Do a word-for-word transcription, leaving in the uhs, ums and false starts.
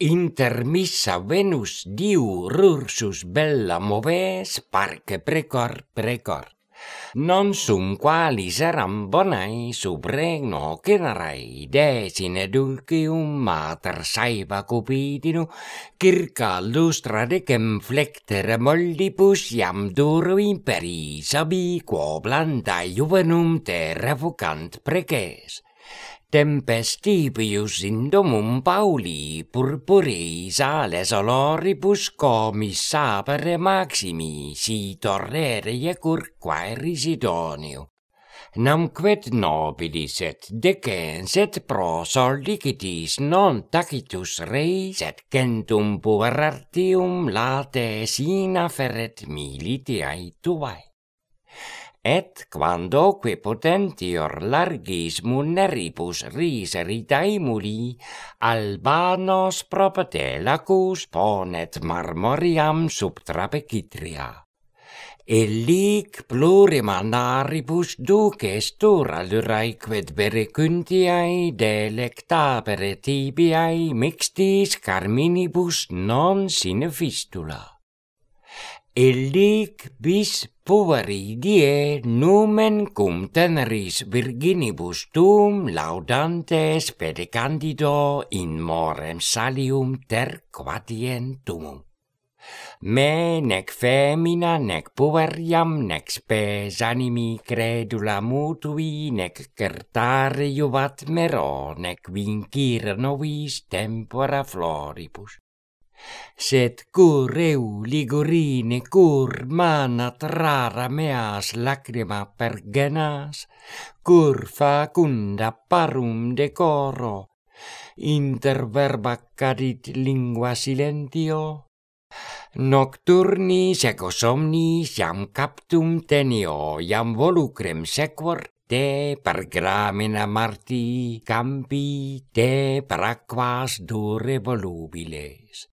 Intermissa Venus diurursus bella moves parce precor precor. Non sum qualis eram bonai sub regno generai desine dulcium mater saeva cupidinu circa lustra decem flectere moldibus iam duro imperi sabi quo blanda juvenum te revocant preces. Tempestivius in domum Pauli purpurei sales oloribus comis sapere maximi si torrere iecur quae risidonio. Namquet nobilis et decens et pro soldicitis non tacitus reis et centum puerartium late sina ferret militiae tuae. Et quandoque potentior largis muneribus riseritae muli, Albanos propete lacus ponet marmoriam sub trapecitria. Illic plurimanaribus duces turalurae quid berecuntiae delectabere tibiae mixtis carminibus non sine fistula. Illic bis puveri die numen cum teneris virginibus tum laudantes pedecandido in morem salium terquatiem tumum. Me nec femina nec puveriam nec spes animi credula mutui nec certare juvat mero nec vincire novis tempora floribus. Sed cur eu ligurine cur manat rara meas lacrima pergenas, cur facunda parum decoro, inter verba cadit lingua silentio, nocturnis eco somnis iam captum tenio, iam volucrem sequor te per gramina marti campi, te per aquas dure volubiles.